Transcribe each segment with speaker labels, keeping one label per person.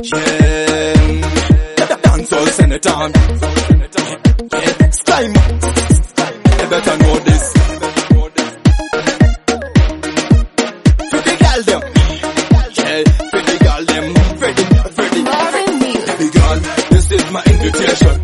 Speaker 1: Yeah, dancehall senator. Yeah, Slime. You better know this. Pretty girl them. Yeah, pretty girl them. Pretty. Baby girl, this is my invitation.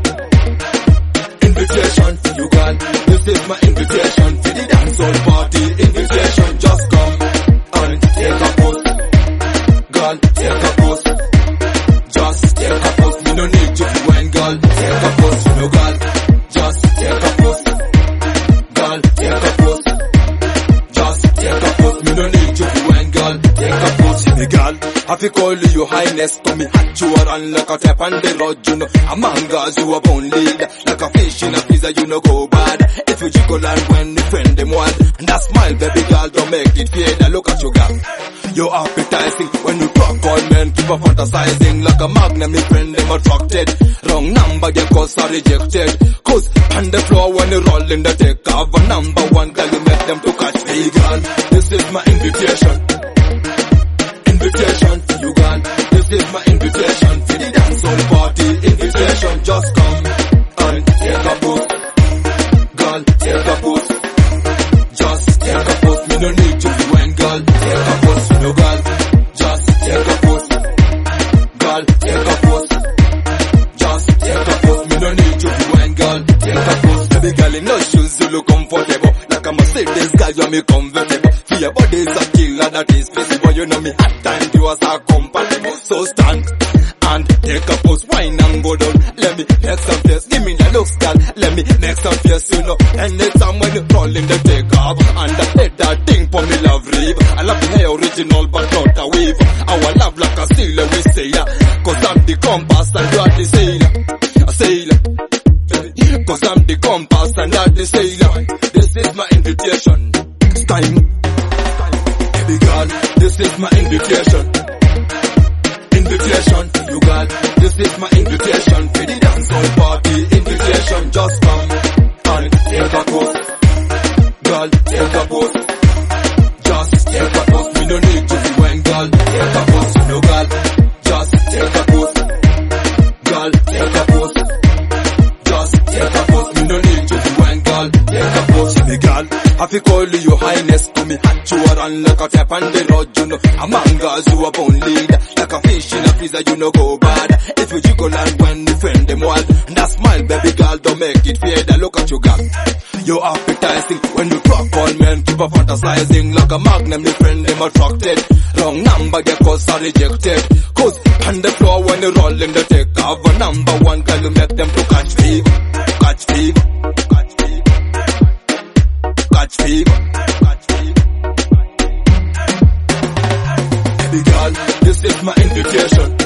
Speaker 1: Invitation for you, girl. This is my invitation for the dancehall party. Invitation, just come and take a pose. Girl, take a pose. Just take a pose. Me no need you to wine, girl. Take a pose, no girl. Just take a pose. Girl, take a pose. Just take a pose. Me no need you to wine, girl. Take a pose. Me girl, I fi call you your highness. Come me hot you around like a tap on the road, you know. A mangas you a bone lead. Like a fish in a pizza, you know go bad. If you jiggle and when the friend them want. And that smile, baby girl, don't make it fade. And look at you, girl. You're appetizing when you talk all men keep on fantasizing like a magnet, me friend them attracted. Wrong number, their calls are rejected. Cause on the floor when you roll in the take off a number one girl, you make them to catch me, girl. This is my invitation. Invitation for you, girl. This is my invitation for the dancehall party. Invitation, just come and take a pose. Girl, take a pose. Just take a pose. Me no need you to wine, girl. Take a pose. No girl, just take a pose. Girl, take a pose. Just take a pose. Me no need you to wine, girl. Take a pose. Baby girl in no shoes, you look comfortable. Like a Mercedes, girl, you me convertible. For your body is a killer that is visible. You know me hot and you as a compatible. So stand and take a pose. Wine and go down. Let me make some face. Give me the looks, girl. Let me make some face, you know. Anytime when you roll in the take off and let that thing for me love reap. I love the hair original but not a weave. Our love like a sailor we say ya. Cause I'm the compass and you are the sailor. A sailor. Cause I'm the compass and you are the sailor. This is my invitation. It's time. Baby girl, this is my invitation. Invitation for you, girl. This is my invitation for the dancehall party. Invitation, just come and take a pose. Girl, take a pose. Just take a pose. Me no need you to wine, girl. Take a pose, no girl. Just take a pose. Girl, take a pose. Just take a pose. Me no need you to wine, girl. Take a pose. Me girl, I fi call you your highness. Come me hot you around like a tap on the road, you know. A mangas you a bone lead. Like a fish in a pizza, you know go bad. If you jiggle and when the friend them wild. And that smile, baby girl, don't make it fade. And look at you, girl. You're appetizing when you talk all men keep on fantasizing like a magnet, me friend them attracted. Wrong number, their calls are rejected. Cause on the floor when you roll in the take off a number one girl, you make them to catch fever. Catch fever. Catch fever. Catch fever. Catch fever. Baby girl, this is my invitation.